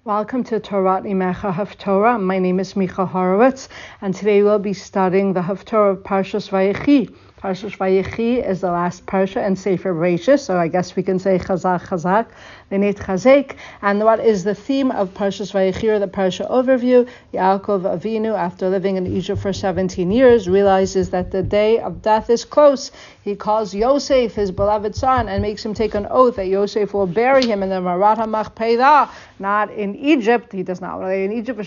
Welcome to Torah Imecha Haftorah. My name is Micha Horowitz, and today we'll be studying the Haftorah of Parshas Vayechi. Parshas Vayechi is the last parsha in Sefer Bereshis, so I guess we can say Chazak Chazak, V'neit Chazek. And what is the theme of Parshas Vayechi, or the parsha overview? Yaakov Avinu, after living in Egypt for 17 years, realizes that the day of death is close. He calls Yosef, his beloved son, and makes him take an oath that Yosef will bury him in the Marat HaMachpelah, not in Egypt. He does not relate in Egypt.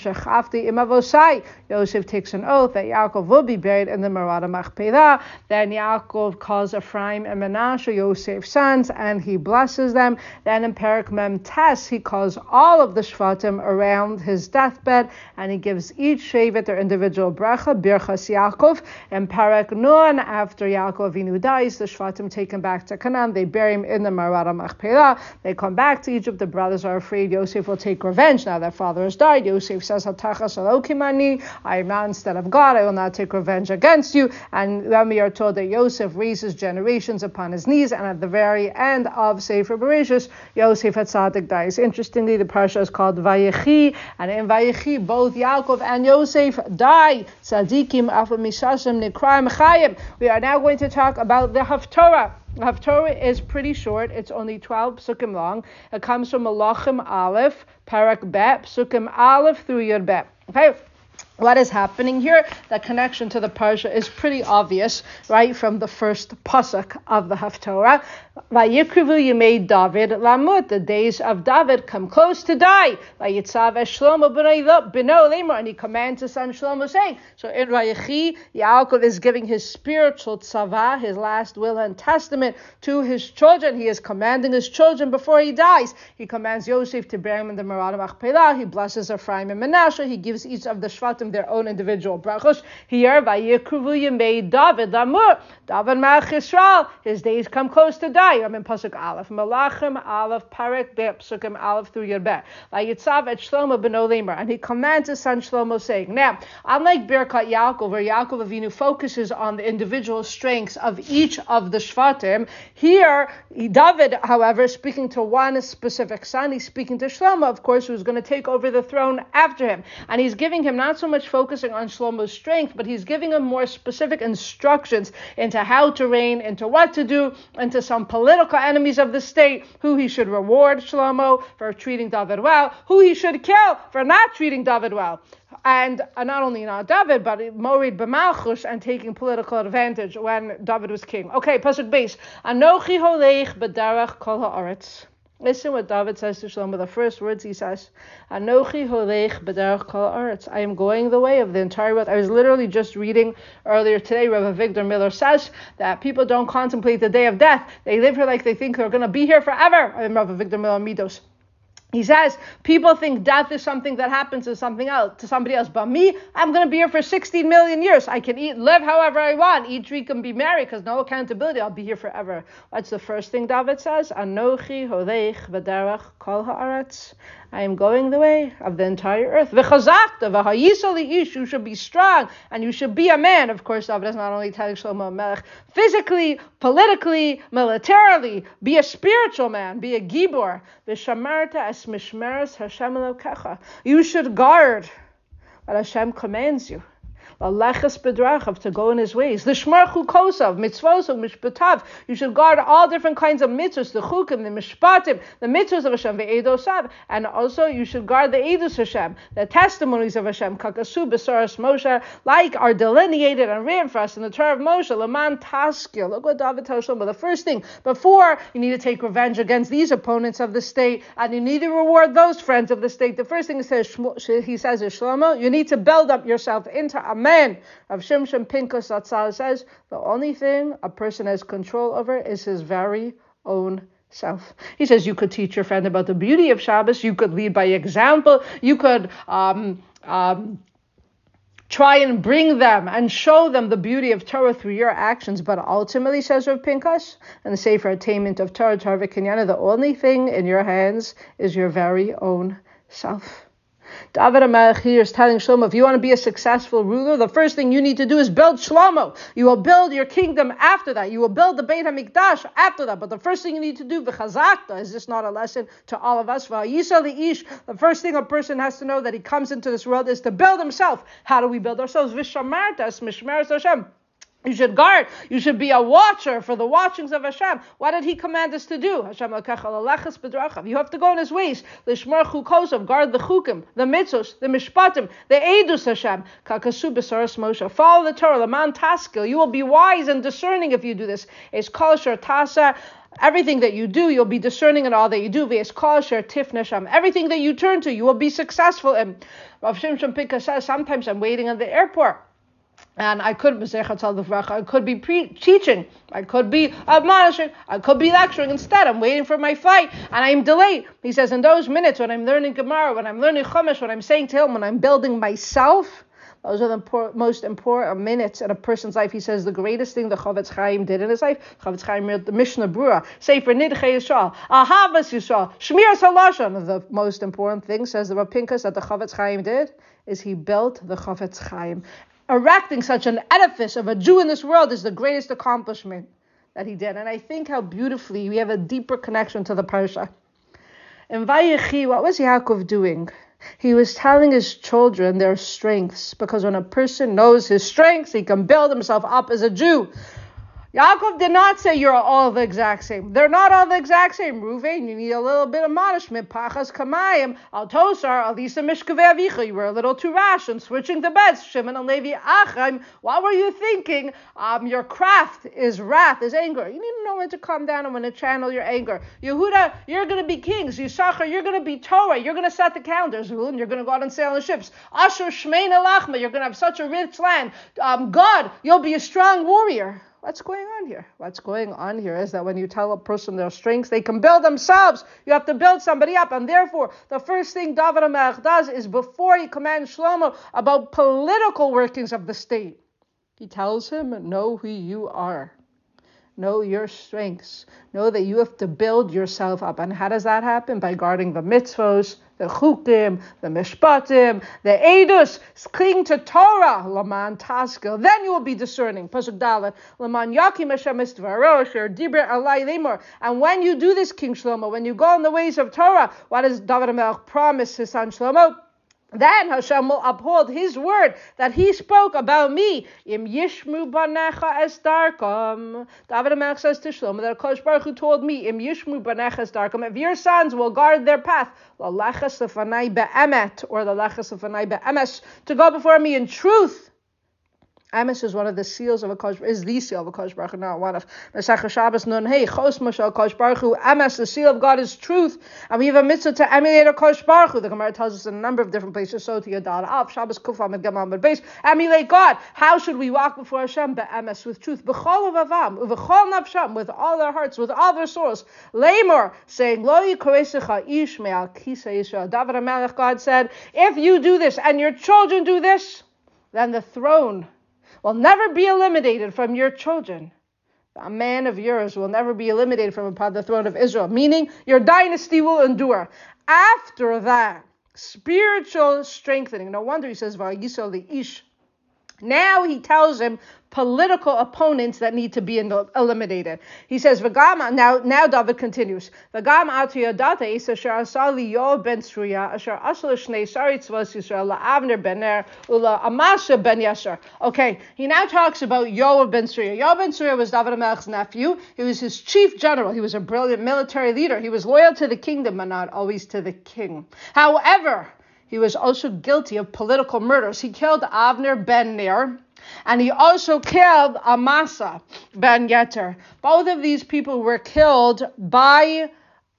Yosef takes an oath that Yaakov will be buried in the Marat HaMachpelah. Then Yaakov calls Ephraim and Menashe, Yosef's sons, and he blesses them. Then in Perek Mem Tes, he calls all of the Shvatim around his deathbed, and he gives each Shevet their individual bracha, Birchas Yaakov. In Perek Nun, after Yaakov Avinu dies, the Shvatim take him back to Canaan. They bury him in the Marat HaMachpelah. They come back to Egypt. The brothers are afraid Yosef will take revenge now their father has died. Yosef says, Hatachas Elokim ani, I am not instead of God, I will not take revenge against you. And then we are told that Yosef raises generations upon his knees, and at the very end of Sefer Bereshis, Yosef HaTzadik dies. Interestingly, the parsha is called Vayechi, and in Vayechi, both Yaakov and Yosef die. Tzadikim afa mishashim nikraim chayim. We are now going to talk about the Haftorah. The Haftorah is pretty short. It's only 12 psukim long. It comes from Malachim Aleph, Parak Bet, psukim Aleph through Yud Bet. Okay. What is happening here? The connection to the parsha is pretty obvious, right, from the first pasuk of the Haftorah. Vayikrivu Yemei David Lamut, the days of David come close to die. Vayitzav Shlomo b'no lemor, and he commands his son Shlomo, saying. So in Vayechi, Yaakov is giving his spiritual tzava, his last will and testament, to his children. He is commanding his children before he dies. He commands Yosef to bury him in the Marat HaMachpelah. He blesses Ephraim and Menashe. He gives each of the Shvatim their own individual brachos. Here, Vayikrivu Yemei David Lamut, David Melech Yisrael, his days come close to die. I'm in Pasuk Aleph. Malachim Aleph, Parak Bet, Psukim Aleph through Yud Bet. Vayitzav et Shlomo b'no lemor, and he commands his son Shlomo, saying. Now, unlike Birkat Yaakov, where Yaakov Avinu focuses on the individual strengths of each of the Shvatim, here, David, however, speaking to one specific son, he's speaking to Shlomo, of course, who's going to take over the throne after him. And he's giving him not so much focusing on Shlomo's strength, but he's giving him more specific instructions into how to reign, into what to do, into some political enemies of the state, who he should reward Shlomo for treating David well, who he should kill for not treating David well. And not only not David, but Morid b'malchus, and taking political advantage when David was king. Okay, pasuk base. Anochi holech b'derech kol haaretz. Listen what David says to Shlomo. The first words he says, Anochi holech b'derech kol haaretz. I am going the way of the entire world. I was literally just reading earlier today, Rabbi Victor Miller says that people don't contemplate the day of death. They live here like they think they're going to be here forever. I'm Rabbi Victor Miller Midos. He says, people think death is something that happens to somebody else. But me, I'm going to be here for 16 million years. I can live however I want, eat, drink, and be merry, because no accountability. I'll be here forever. That's the first thing David says. Anochi holech b'derech kol haaretz. I am going the way of the entire earth. V'chazakta v'hayisali ish. You should be strong, and you should be a man. Of course, David is not only telling Shlomo Melech, physically, politically, militarily, be a spiritual man, be a gibor. V'shamarta es mishmeres Hashem Elokecha. You should guard what Hashem commands you. Aleches bedrachav, to go in his ways. L'shmarchu kosav, mitzvosav, mishpatav. You should guard all different kinds of mitzvahs, the chukim, the mishpatim, the mitzvahs of Hashem, ve'edosav. And also you should guard the edus Hashem, the testimonies of Hashem, kakasu besaras Moshe, like are delineated and written for us in the Torah of Moshe, leman taskil. Look what David tells Shlomo. The first thing, before you need to take revenge against these opponents of the state, and you need to reward those friends of the state, the first thing he says is, Shlomo, you need to build up yourself into a man. Rav Shimshon Pinchas Zatzal says the only thing a person has control over is his very own self. He says you could teach your friend about the beauty of Shabbos, you could lead by example, you could try and bring them and show them the beauty of Torah through your actions, but ultimately, says Rav Pinchas, and the Sefer Attainment of Torah V'Kinyana, the only thing in your hands is your very own self. David HaMelech here is telling Shlomo, if you want to be a successful ruler, the first thing you need to do is build Shlomo. You will build your kingdom after that. You will build the Beit HaMikdash after that. But the first thing you need to do, v'chazakta, is this not a lesson to all of us? V'yisa li'ish, the first thing a person has to know that he comes into this world is to build himself. How do we build ourselves? V'shamartas, mishmeres Hashem. You should guard. You should be a watcher for the watchings of Hashem. What did He command us to do? Hashem l'kecha l'lechas b'drachav. You have to go in His ways. L'shmar chukosov, guard the chukim, the mitzvos, the mishpatim, the edus Hashem. Kakasu b'saras Moshe. Follow the Torah, l'man taskil. You will be wise and discerning if you do this. Es kol asher tasa. Everything that you do, you'll be discerning in all that you do. V'es kol asher tifnei Hashem. Everything that you turn to, you will be successful in. Rav Shimshon Pinkas says, sometimes I'm waiting at the airport. And I could be teaching, I could be admonishing, I could be lecturing. Instead, I'm waiting for my flight, and I'm delayed. He says, in those minutes when I'm learning Gemara, when I'm learning Chumash, when I'm saying Tehillim, when I'm building myself, those are the most important minutes in a person's life. He says the greatest thing the Chofetz Chaim did in his life, Chofetz Chaim read the Mishnah Brura, Sefer Nidchei Yisrael, Ahavas Yisrael, Shmiras HaLashon. The most important thing, says the Rav Pinkas, that the Chofetz Chaim did, is he built the Chofetz Chaim. Erecting such an edifice of a Jew in this world is the greatest accomplishment that he did. And I think how beautifully we have a deeper connection to the Parsha. In Vayechi, what was Yaakov doing? He was telling his children their strengths, because when a person knows his strengths, he can build himself up as a Jew. Yaakov did not say you're all the exact same. They're not all the exact same. Reuven, you need a little bit of admonishment. Pachas kamayim, al tosar, alisa mishkavei avicha. You were a little too rash in switching the beds. Shimon and Levi achim. What were you thinking? Your craft is wrath, is anger. You need to know when to calm down and when to channel your anger. Yehuda, you're going to be kings. Yisachar, you're going to be Torah. You're going to set the calendars. Zulun, you're going to go out and sail on ships. Asher shmein elachma, you're going to have such a rich land. God, you'll be a strong warrior. What's going on here? What's going on here is that when you tell a person their strengths, they can build themselves. You have to build somebody up. And therefore, the first thing David HaMelech does is, before he commands Shlomo about political workings of the state, he tells him, know who you are. Know your strengths. Know that you have to build yourself up. And how does that happen? By guarding the mitzvos, the chukim, the mishpatim, the edus. Cling to Torah, laman taskel. Then you will be discerning. Pasuk Dalet, laman yakim Hashem estvaro asher diber alai lemor. And when you do this, King Shlomo, when you go in the ways of Torah, what does David HaMelech promise his son Shlomo? Then Hashem will uphold His word that He spoke about me. Im yishmu banecha es darkam. David HaMelech says to Shlomo that HaKadosh Baruch Hu told me, Im yishmu banecha es darkam. If your sons will guard their path, lalechas lefanai be'emet, or lalechas lefanai be'emes, to go before me in truth. Emes is one of the seals of HaKadosh, is the seal of HaKadosh Baruch Hu, not one of Mesach Shabbos Nun Hey, Chos Moshe HaKadosh Baruch Hu. Emes, the seal of God, is truth, and we have a mitzvah to emulate HaKadosh Baruch Hu. The Gemara tells us in a number of different places, so to Yadal Av, Shabbos Kufam, and Gamal Beis, emulate God. How should we walk before Hashem? Be'emes, with truth. B'chol avavam, u'v'chol nafsham, with all their hearts, with all their souls. Lamor, saying, Lo yikoresecha ish me'al kisei Yisrael. David HaMelech, God said, if you do this, and your children do this, then the throne will never be eliminated from your children. A man of yours will never be eliminated from upon the throne of Israel, meaning your dynasty will endure. After that, spiritual strengthening. No wonder he says, V'yisol li'ish. Now he tells him political opponents that need to be eliminated. He says, V'gam, now David continues, V'gam atu yadata es asher asali Yoav ben Tzruya, asher asal shnei sari tzvos Yisrael, la'avner ben Ner, ula Amasha ben Yasher. Okay, he now talks about Yoav ben Tzruya. Yoav ben Tzruya was David HaMelech's nephew. He was his chief general. He was a brilliant military leader. He was loyal to the kingdom, but not always to the king. However, he was also guilty of political murders. He killed Avner ben Ner, and he also killed Amasa ben Yeter. Both of these people were killed by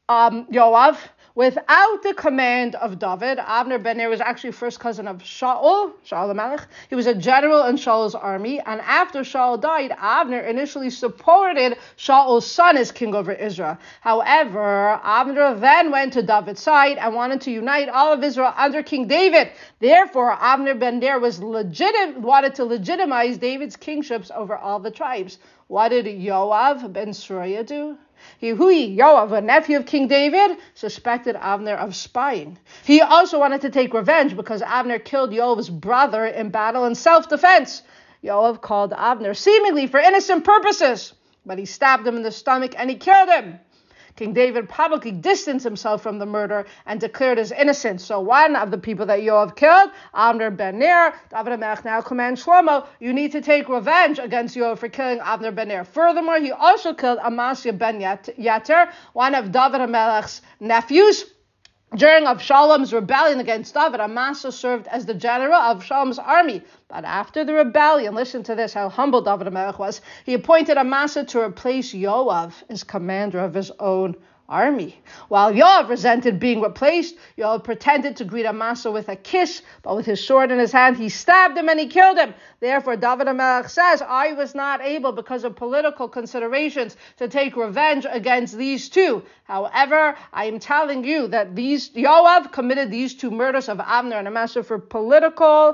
Yoav without the command of David. Avner ben Ner was actually first cousin of Shaul HaMelech. He was a general in Shaul's army, and after Shaul died, Avner initially supported Shaul's son as king over Israel. However, Avner then went to David's side and wanted to unite all of Israel under King David. Therefore, Avner ben Ner wanted to legitimize David's kingships over all the tribes. What did Yoav ben Tzruya do? Yehui, Yoav, a nephew of King David, suspected Avner of spying. He also wanted to take revenge because Avner killed Yoav's brother in battle in self-defense. Yoav called Avner seemingly for innocent purposes, but he stabbed him in the stomach and he killed him. King David publicly distanced himself from the murder and declared his innocence. So one of the people that Yoav killed, Avner ben Ner, David HaMelech now commands Shlomo, you need to take revenge against Yoav for killing Avner ben Ner. Furthermore, he also killed Amasya ben Yeter, one of David HaMelech's nephews. During Avshalom's rebellion against David, Amasa served as the general of Avshalom's army. But after the rebellion, listen to this, how humble David HaMelech was. He appointed Amasa to replace Yoav as commander of his own army. While Yoav resented being replaced, Yoav pretended to greet Amasa with a kiss, but with his sword in his hand, he stabbed him and he killed him. Therefore, David HaMelech says, I was not able, because of political considerations, to take revenge against these two. However, I am telling you that Yoav committed these two murders of Avner and Amasa for political,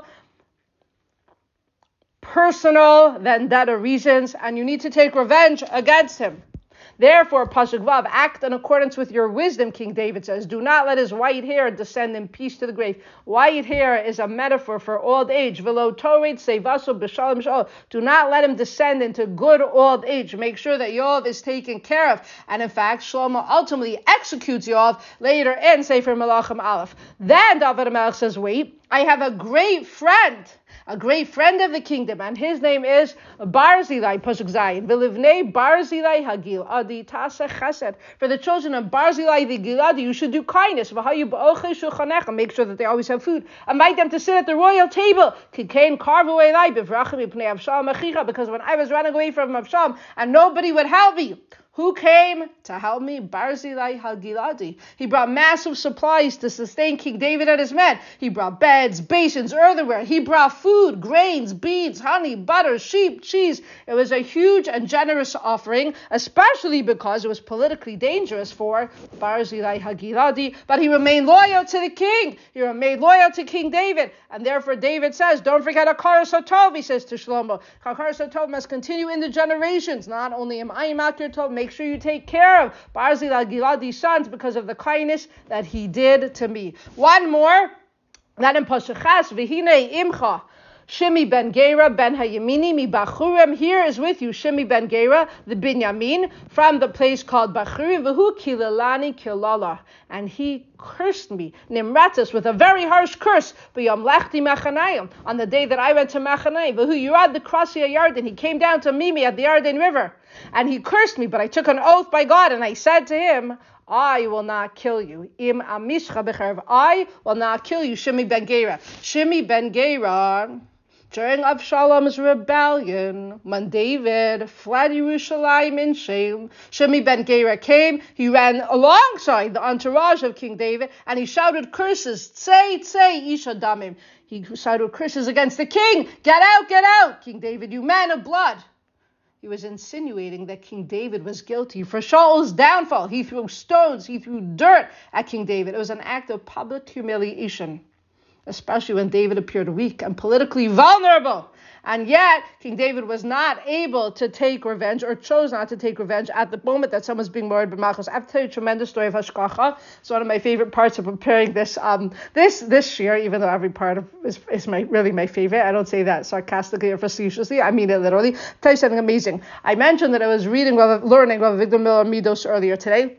personal, vendetta reasons, and you need to take revenge against him. Therefore, Pasuk Vav, act in accordance with your wisdom, King David says. Do not let his white hair descend in peace to the grave. White hair is a metaphor for old age. Velo tored sevaso b'shalom shal. Do not let him descend into good old age. Make sure that Yoav is taken care of. And in fact, Shlomo ultimately executes Yoav later in Sefer Melachim Aleph. Then David HaMelech says, wait, I have a great friend of the kingdom, and his name is Barzillai, Pasuk Zayin. V'livnei Barzillai Hagil Adi Tasa Chesed. For the children of Barzillai the Giladi, you should do kindness. V'hayu b'ochei shulchanecha. Make sure that they always have food. Invite them to sit at the royal table. Kikain karvu elai b'vrachim mipnei Avshalom achicha. Because when I was running away from Avshalom and nobody would help me, who came to help me? Barzillai HaGiladi. He brought massive supplies to sustain King David and his men. He brought beds, basins, earthenware. He brought food, grains, beans, honey, butter, sheep, cheese. It was a huge and generous offering, especially because it was politically dangerous for Barzillai HaGiladi. But he remained loyal to the king. He remained loyal to King David. And therefore David says, don't forget Hakaras HaTov, he says to Shlomo. Hakaras HaTov must continue in the generations. Not only am I Makir Tov, make sure you take care of Barzillai Giladi's sons because of the kindness that he did to me. One more, that in Pasuk Ches, V'hinei imcha Shimi ben Gera ben Hayamini mi Bachurem. Here is with you Shimi ben Gera, the Binyamin, from the place called Bachurim. V'hu kilalani kilala. And he cursed me, Nimratus, with a very harsh curse, B'yom lechti Machanayim, on the day that I went to Machanayim. V'hu yurad the Krasi Yarden. He came down to meet me at the Yarden River. And he cursed me, but I took an oath by God, and I said to him, I will not kill you. Im amishcha b'cherv. I will not kill you. Shimi ben Gera. Shimi ben Gera, during Avshalom's rebellion, when David fled Yerushalayim in shame, Shimi ben Gera came. He ran alongside the entourage of King David, and he shouted curses. Tzei, tzei, isha damim. He shouted curses against the king. Get out, King David, you man of blood. He was insinuating that King David was guilty for Shaul's downfall. He threw stones, he threw dirt at King David. It was an act of public humiliation, especially when David appeared weak and politically vulnerable. And yet, King David was not able to take revenge, or chose not to take revenge at the moment that someone was being murdered by Malchus. I have to tell you a tremendous story of Hashkacha. It's one of my favorite parts of preparing this this year, even though every part of is really my favorite. I don't say that sarcastically or facetiously. I mean it literally. I'll tell you something amazing. I mentioned that I was learning Rav Victor Miller Midos earlier today.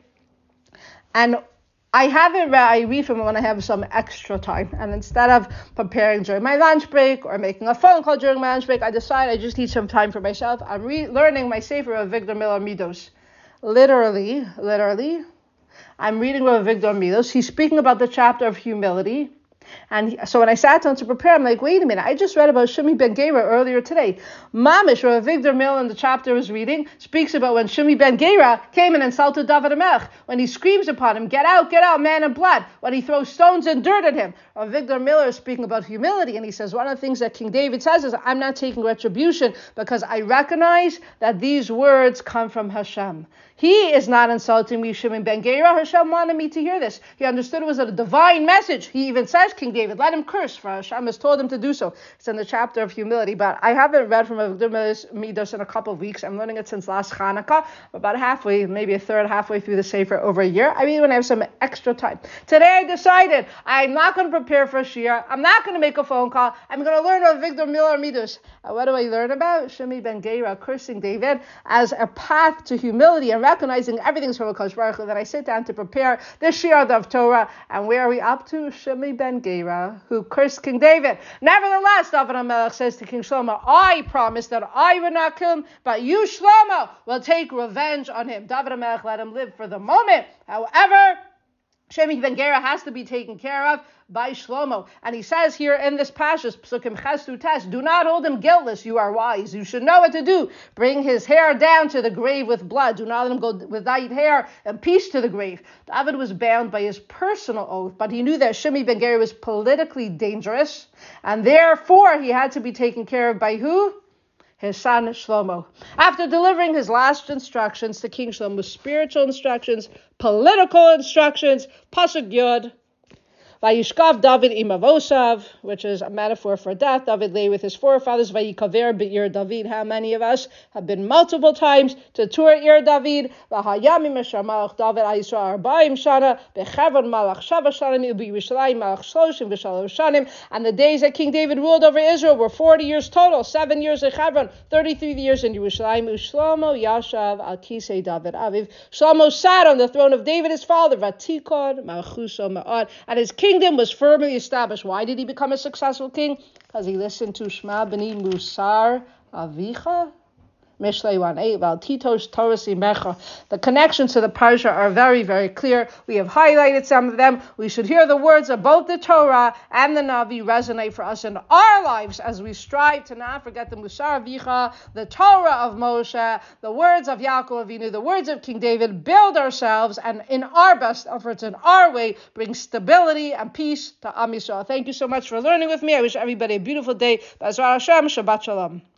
And I read from it when I have some extra time. And instead of preparing during my lunch break or making a phone call during my lunch break, I decide I just need some time for myself. I'm learning my Sefer of Victor Miller Midos. Literally, I'm reading Rav Victor Midos. He's speaking about the chapter of humility. And so when I sat down to prepare, I'm like, wait a minute, I just read about Shimi ben Gera earlier today. Mamish, or Victor Mill in the chapter I was reading, speaks about when Shimi ben Gera came and insulted David HaMelech, when he screams upon him, get out, man of blood, when he throws stones and dirt at him. Or Victor Miller is speaking about humility, and he says one of the things that King David says is, I'm not taking retribution because I recognize that these words come from Hashem. He is not insulting me, Shimi ben Gera. Hashem wanted me to hear this. He understood it was a divine message. He even says, King David. Let him curse, for Hashem has told him to do so. It's in the chapter of humility, but I haven't read from Avigdor Midas in a couple of weeks. I'm learning it since last Hanukkah, about halfway, maybe a third, halfway through the Sefer over a year. I mean, when I have some extra time. Today I decided I'm not going to prepare for a Shir. I'm not going to make a phone call. I'm going to learn Avigdor Miller Midas. What do I learn about? Shimi ben Gera cursing David as a path to humility and recognizing everything's from HaKadosh Baruch Hu. Then I sit down to prepare the Shir of Torah. And where are we up to? Shimi ben Gera, who cursed King David. Nevertheless, David HaMelech says to King Shlomo, I promise that I would not kill him, but you, Shlomo, will take revenge on him. David HaMelech let him live for the moment. However, Shemi ben Gera has to be taken care of by Shlomo. And he says here in this passage, Psukim Chestu Tes, do not hold him guiltless, you are wise. You should know what to do. Bring his hair down to the grave with blood. Do not let him go without hair and peace to the grave. David was bound by his personal oath, but he knew that Shemi ben Gera was politically dangerous, and therefore he had to be taken care of by who? His son Shlomo. After delivering his last instructions to King Shlomo, spiritual instructions, political instructions, Pasuk Yod, Vayishkav David imavosav, which is a metaphor for death. David lay with his forefathers. Vayikaver be'ir David. How many of us have been multiple times to tour Ir David? V'hayami meshar malach David Yisrael arba'im shana bechevron malach shava shanim u'b'Yerushalayim malach shloshim v'shalosh shanim. And the days that King David ruled over Israel were 40 years total. 7 years in Hebron, 33 years in Yerushalayim. U'shlomo yashav al kisei David aviv. Shlomo sat on the throne of David his father. Vatikon malchuso ma'od. And his kingdom was firmly established. Why did he become a successful king? Because he listened to Shema B'ni Musar Avicha. The connections to the Parsha are very, very clear. We have highlighted some of them. We should hear the words of both the Torah and the Navi resonate for us in our lives as we strive to not forget the Musar Avicha, the Torah of Moshe, the words of Yaakov Avinu, the words of King David, build ourselves and in our best efforts, in our way, bring stability and peace to Am Yisrael. Thank you so much for learning with me. I wish everybody a beautiful day. B'ezras Hashem, Shabbat Shalom.